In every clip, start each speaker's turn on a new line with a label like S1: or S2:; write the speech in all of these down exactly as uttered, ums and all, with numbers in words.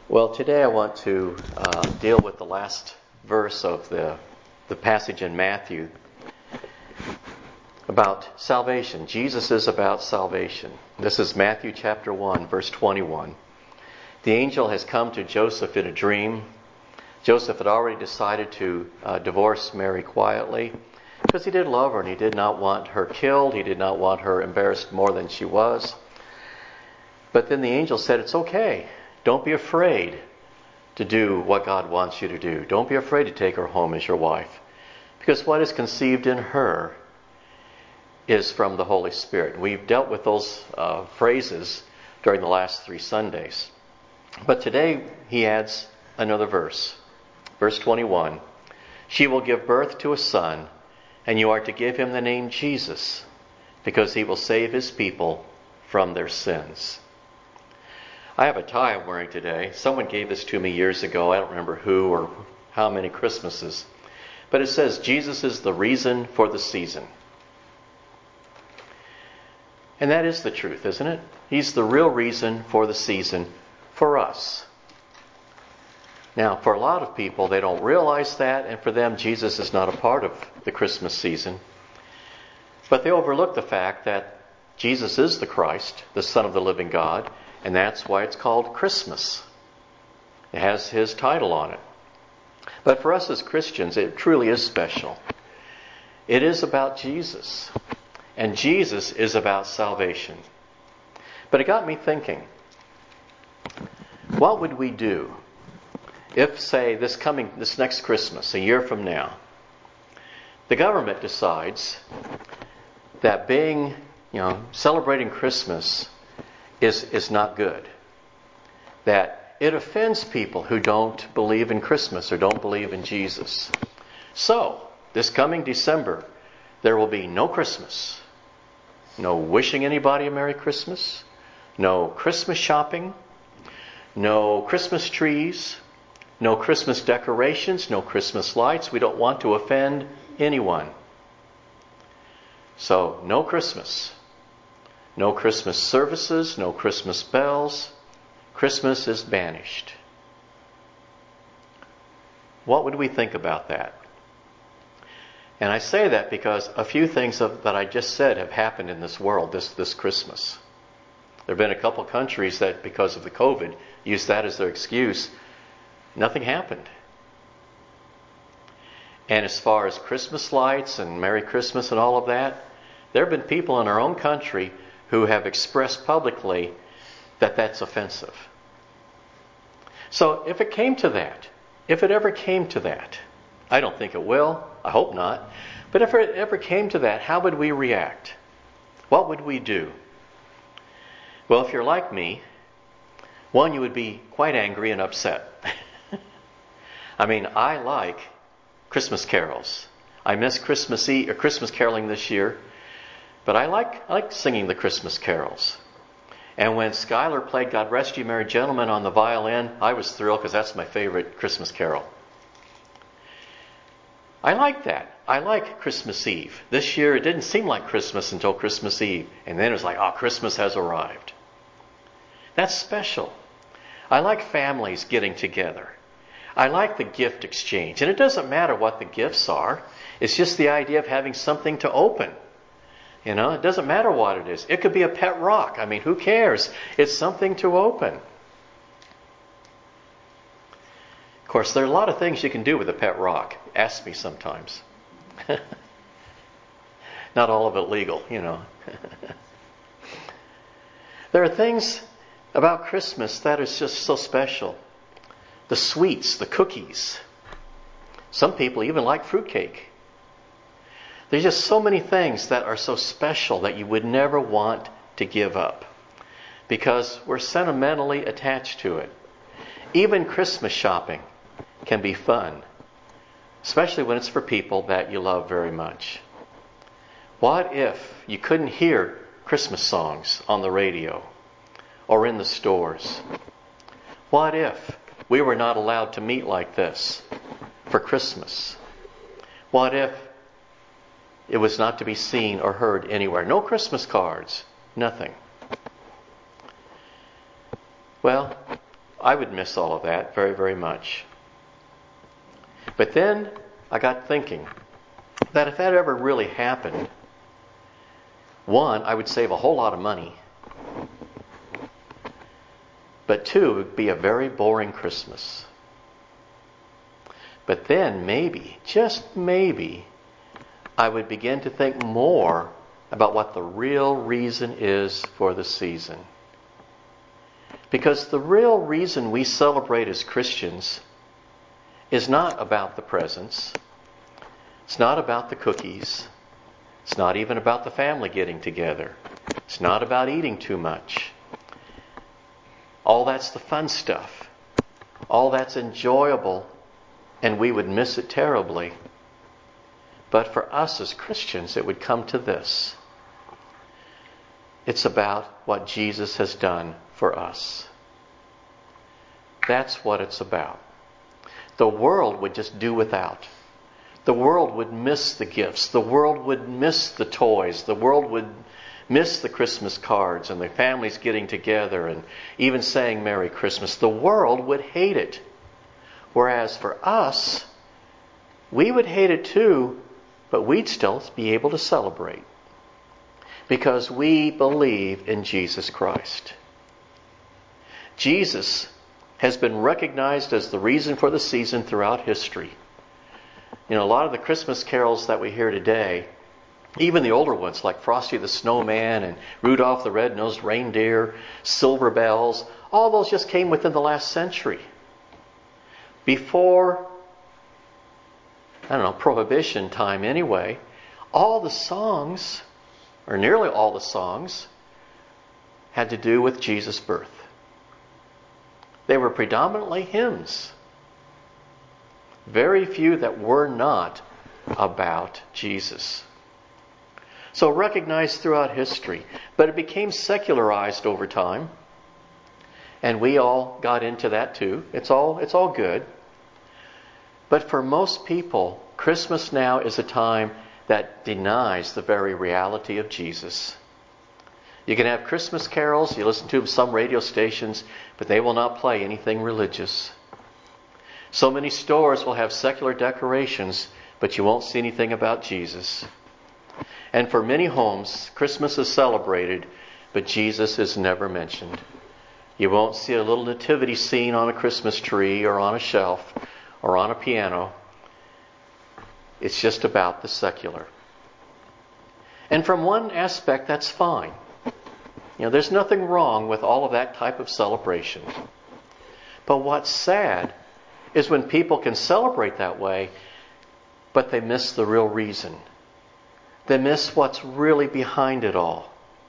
S1: Well, today I want to uh, deal with the last verse of the, the passage in Matthew about salvation. Jesus is about salvation. This is Matthew chapter one, verse twenty-one. The angel has come to Joseph in a dream. Joseph had already decided to uh, divorce Mary quietly because he did love her and he did not want her killed. He did not want her embarrassed more than she was. But then the angel said, it's okay. Don't be afraid to do what God wants you to do. Don't be afraid to take her home as your wife. Because what is conceived in her is from the Holy Spirit. We've dealt with those uh, phrases during the last three Sundays. But today he adds another verse. Verse twenty-one. She will give birth to a son, and you are to give him the name Jesus, because he will save his people from their sins. I have a tie I'm wearing today. Someone gave this to me years ago. I don't remember who or how many Christmases. But it says, Jesus is the reason for the season. And that is the truth, isn't it? He's the real reason for the season for us. Now, for a lot of people, they don't realize that, and for them, Jesus is not a part of the Christmas season. But they overlook the fact that Jesus is the Christ, the Son of the living God, and that's why it's called Christmas. It has his title on it. But for us as Christians, it truly is special. It is about Jesus. And Jesus is about salvation. But it got me thinking, what would we do if, say, this coming, this next Christmas, a year from now, the government decides that being, you know, celebrating Christmas is, is not good. That it offends people who don't believe in Christmas or don't believe in Jesus. So, this coming December, there will be no Christmas. No wishing anybody a Merry Christmas. No Christmas shopping. No Christmas trees. No Christmas decorations. No Christmas lights. We don't want to offend anyone. So, no Christmas. No Christmas services, no Christmas bells. Christmas is banished. What would we think about that? And I say that because a few things that I just said have happened in this world this, this Christmas. There have been a couple countries that, because of the COVID, used that as their excuse. Nothing happened. And as far as Christmas lights and Merry Christmas and all of that, there have been people in our own country who have expressed publicly that that's offensive. So if it came to that, if it ever came to that, I don't think it will, I hope not, but if it ever came to that, how would we react? What would we do? Well, if you're like me, one, you would be quite angry and upset. I mean, I like Christmas carols. I miss Christmas Eve or Christmas caroling this year. But I like I like singing the Christmas carols. And when Skylar played God Rest You Merry Gentlemen on the violin, I was thrilled because that's my favorite Christmas carol. I like that. I like Christmas Eve. This year it didn't seem like Christmas until Christmas Eve. And then it was like, oh, Christmas has arrived. That's special. I like families getting together. I like the gift exchange. And it doesn't matter what the gifts are. It's just the idea of having something to open. You know, it doesn't matter what it is. It could be a pet rock. I mean, who cares? It's something to open. Of course, there are a lot of things you can do with a pet rock. Ask me sometimes. Not all of it legal, you know. There are things about Christmas that is just so special. The sweets, the cookies. Some people even like fruitcake. There's just so many things that are so special that you would never want to give up because we're sentimentally attached to it. Even Christmas shopping can be fun, especially when it's for people that you love very much. What if you couldn't hear Christmas songs on the radio or in the stores? What if we were not allowed to meet like this for Christmas? What if it was not to be seen or heard anywhere? No Christmas cards. Nothing. Well, I would miss all of that very, very much. But then I got thinking that if that ever really happened, one, I would save a whole lot of money. But two, it would be a very boring Christmas. But then maybe, just maybe, I would begin to think more about what the real reason is for the season. Because the real reason we celebrate as Christians is not about the presents. It's not about the cookies. It's not even about the family getting together. It's not about eating too much. All that's the fun stuff. All that's enjoyable, and we would miss it terribly. But for us as Christians, it would come to this. It's about what Jesus has done for us. That's what it's about. The world would just do without. The world would miss the gifts. The world would miss the toys. The world would miss the Christmas cards and the families getting together and even saying Merry Christmas. The world would hate it. Whereas for us, we would hate it too, but we'd still be able to celebrate. Because we believe in Jesus Christ. Jesus has been recognized as the reason for the season throughout history. You know, a lot of the Christmas carols that we hear today, even the older ones like Frosty the Snowman and Rudolph the Red-Nosed Reindeer, Silver Bells, all those just came within the last century. Before, I don't know, Prohibition time anyway, all the songs, or nearly all the songs, had to do with Jesus' birth. They were predominantly hymns. Very few that were not about Jesus. So recognized throughout history. But it became secularized over time. And we all got into that too. It's all, it's all good. But for most people, Christmas now is a time that denies the very reality of Jesus. You can have Christmas carols, you listen to some radio stations, but they will not play anything religious. So many stores will have secular decorations, but you won't see anything about Jesus. And for many homes, Christmas is celebrated, but Jesus is never mentioned. You won't see a little nativity scene on a Christmas tree or on a shelf or on a piano. It's just about the secular. And from one aspect, that's fine. You know, there's nothing wrong with all of that type of celebration. But what's sad is when people can celebrate that way, but they miss the real reason. They miss what's really behind it all.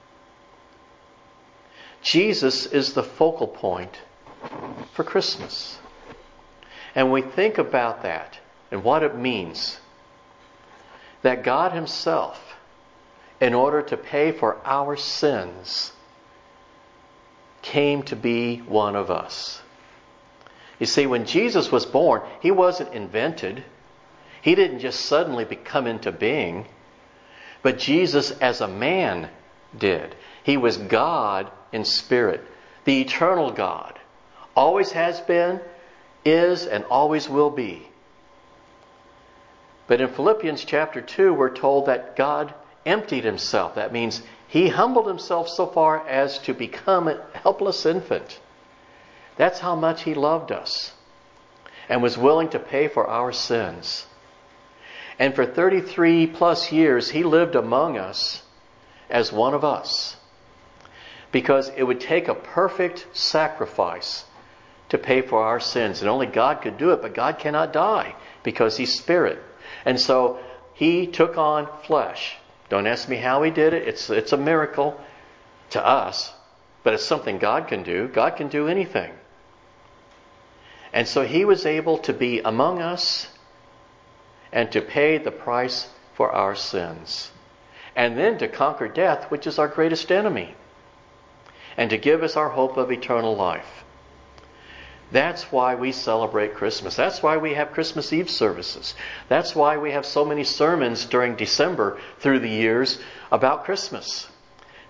S1: Jesus is the focal point for Christmas. And we think about that and what it means. That God Himself, in order to pay for our sins, came to be one of us. You see, when Jesus was born, He wasn't invented. He didn't just suddenly come into being. But Jesus as a man did. He was God in spirit. The eternal God. Always has been, is, and always will be. But in Philippians chapter two, we're told that God emptied Himself. That means He humbled Himself so far as to become a helpless infant. That's how much He loved us and was willing to pay for our sins. And for thirty-three plus years, He lived among us as one of us. Because it would take a perfect sacrifice to pay for our sins. And only God could do it, but God cannot die because He's Spirit. And so He took on flesh. Don't ask me how He did it. It's, it's a miracle to us, but it's something God can do. God can do anything. And so He was able to be among us and to pay the price for our sins. And then to conquer death, which is our greatest enemy. And to give us our hope of eternal life. That's why we celebrate Christmas. That's why we have Christmas Eve services. That's why we have so many sermons during December through the years about Christmas.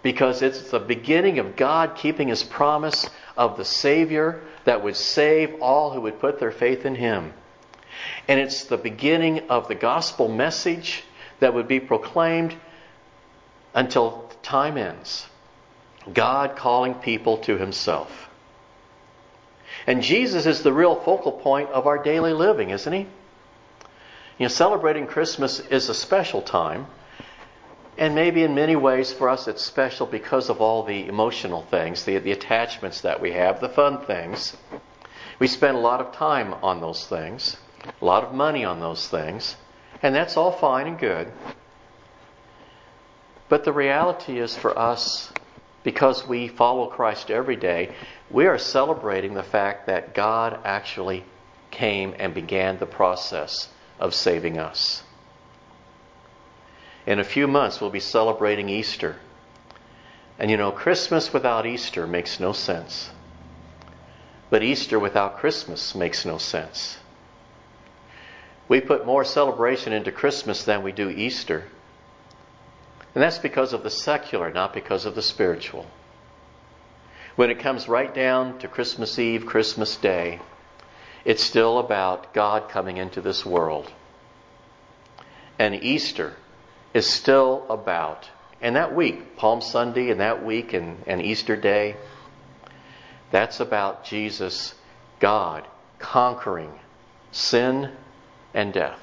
S1: because it's the beginning of God keeping His promise of the Savior that would save all who would put their faith in Him. And it's the beginning of the gospel message that would be proclaimed until time ends. God calling people to Himself. And Jesus is the real focal point of our daily living, isn't He? You know, celebrating Christmas is a special time. And maybe in many ways for us it's special because of all the emotional things, the, the attachments that we have, the fun things. We spend a lot of time on those things, a lot of money on those things, and that's all fine and good. But the reality is for us, because we follow Christ every day, we are celebrating the fact that God actually came and began the process of saving us. In a few months, we'll be celebrating Easter. And you know, Christmas without Easter makes no sense. But Easter without Christmas makes no sense. We put more celebration into Christmas than we do Easter. And that's because of the secular, not because of the spiritual. When it comes right down to Christmas Eve, Christmas Day, it's still about God coming into this world. And Easter is still about, and that week, Palm Sunday and that week and, and Easter Day, that's about Jesus, God, conquering sin and death.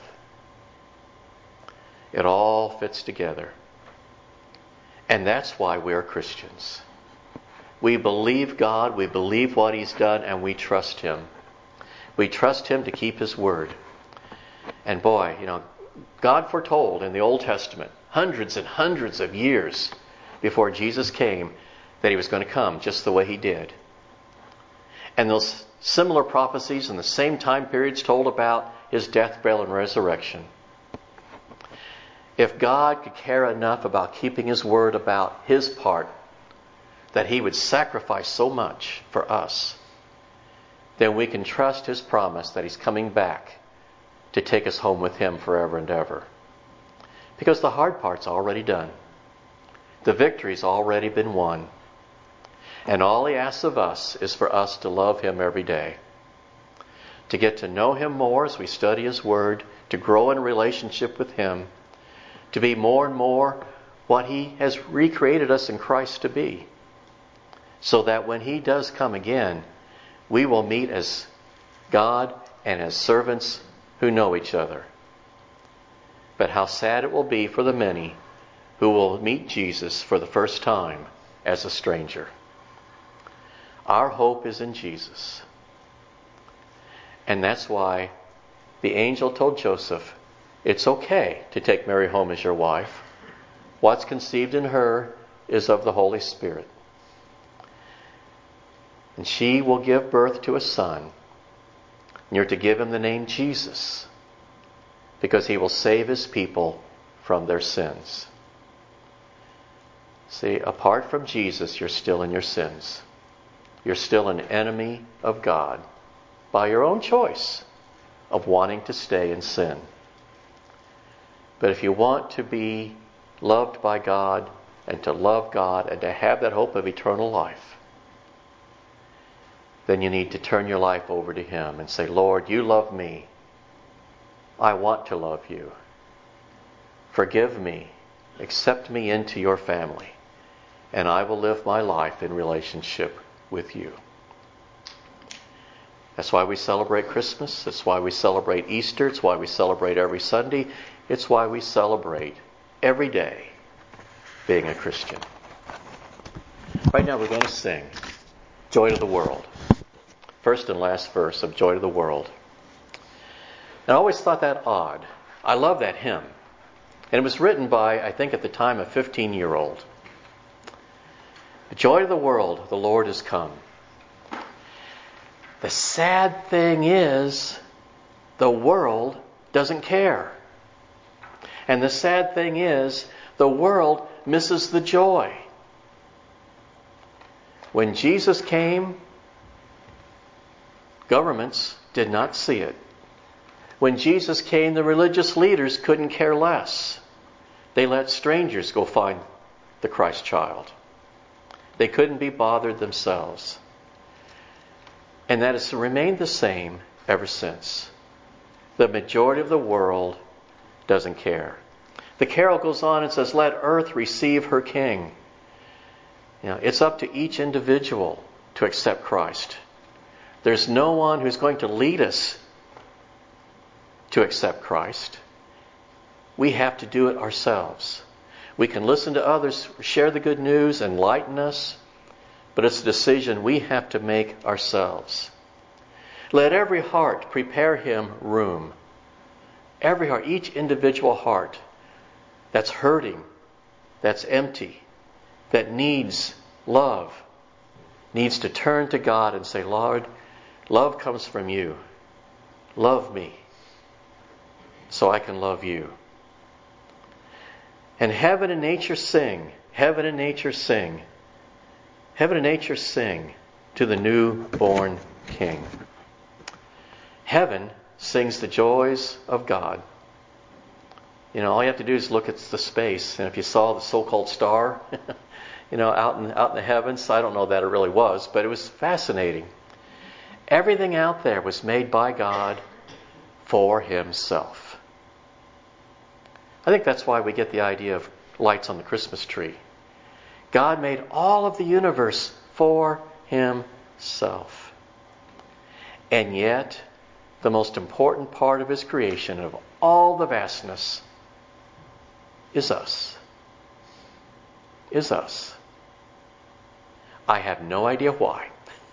S1: It all fits together. And that's why we're Christians. We believe God, we believe what He's done, and we trust Him. We trust Him to keep His word. And boy, you know, God foretold in the Old Testament, hundreds and hundreds of years before Jesus came, that He was going to come just the way He did. And those similar prophecies in the same time periods told about His death, burial, and resurrection. If God could care enough about keeping His word about His part, that He would sacrifice so much for us, then we can trust His promise that He's coming back to take us home with Him forever and ever. Because the hard part's already done. The victory's already been won. And all He asks of us is for us to love Him every day. To get to know Him more as we study His Word, to grow in a relationship with Him, to be more and more what He has recreated us in Christ to be. So that when He does come again, we will meet as God and as servants who know each other. But how sad it will be for the many who will meet Jesus for the first time as a stranger. Our hope is in Jesus. And that's why the angel told Joseph, it's okay to take Mary home as your wife. What's conceived in her is of the Holy Spirit. And she will give birth to a son. And you're to give him the name Jesus, because he will save his people from their sins. See, apart from Jesus, you're still in your sins. You're still an enemy of God by your own choice of wanting to stay in sin. But if you want to be loved by God and to love God and to have that hope of eternal life, then you need to turn your life over to Him and say, Lord, you love me. I want to love you. Forgive me. Accept me into your family. And I will live my life in relationship with you. That's why we celebrate Christmas. That's why we celebrate Easter. It's why we celebrate every Sunday. It's why we celebrate every day being a Christian. Right now we're going to sing Joy to the World. First and last verse of Joy to the World. And I always thought that odd. I love that hymn. And it was written by, I think at the time, a fifteen-year-old. Joy to the world, the Lord has come. The sad thing is, the world doesn't care. And the sad thing is, the world misses the joy. When Jesus came, governments did not see it. When Jesus came, the religious leaders couldn't care less. They let strangers go find the Christ child. They couldn't be bothered themselves. And that has remained the same ever since. The majority of the world doesn't care. The carol goes on and says, "Let earth receive her king." You know, it's up to each individual to accept Christ. There's no one who's going to lead us to accept Christ. We have to do it ourselves. We can listen to others, share the good news, enlighten us, but it's a decision we have to make ourselves. Let every heart prepare him room. Every heart, each individual heart that's hurting, that's empty, that needs love, needs to turn to God and say, "Lord, love comes from you. Love me so I can love you." And heaven and nature sing, heaven and nature sing, heaven and nature sing to the newborn King. Heaven sings the joys of God. You know, all you have to do is look at the space. And if you saw the so-called star, you know, out in, out in the heavens, I don't know that it really was, but it was fascinating. Everything out there was made by God for himself. I think that's why we get the idea of lights on the Christmas tree. God made all of the universe for himself. And yet, the most important part of his creation, of all the vastness, is us. Is us. I have no idea why.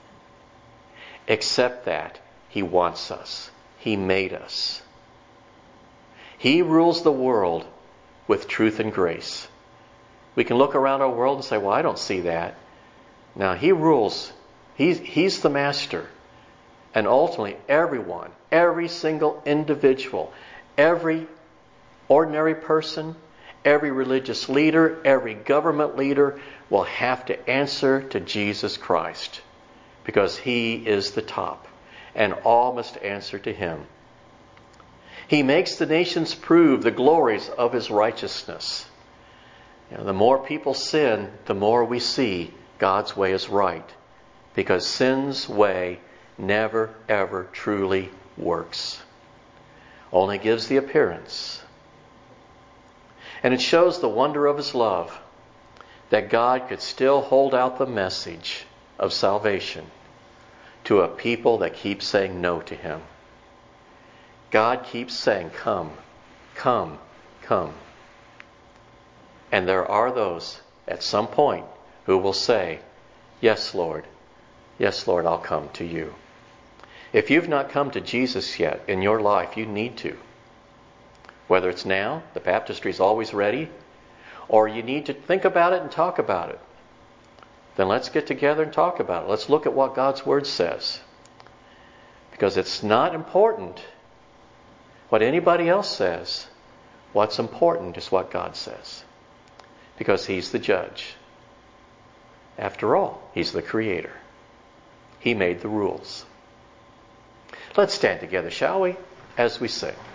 S1: Except that he wants us. He made us. He rules the world with truth and grace. We can look around our world and say, "Well, I don't see that." Now, he rules. He's, he's the master. And ultimately, everyone, every single individual, every ordinary person, every religious leader, every government leader will have to answer to Jesus Christ, because he is the top, and all must answer to him. He makes the nations prove the glories of his righteousness. You know, the more people sin, the more we see God's way is right, because sin's way never, ever truly works. Only gives the appearance. And it shows the wonder of his love, that God could still hold out the message of salvation to a people that keep saying no to him. God keeps saying, "Come, come, come." And there are those at some point who will say, "Yes, Lord. Yes, Lord, I'll come to you." If you've not come to Jesus yet in your life, you need to. Whether it's now, the baptistry is always ready, or you need to think about it and talk about it, then let's get together and talk about it. Let's look at what God's Word says. Because it's not important what anybody else says. What's important is what God says. Because he's the judge. After all, he's the creator. He made the rules. Let's stand together, shall we, as we sing.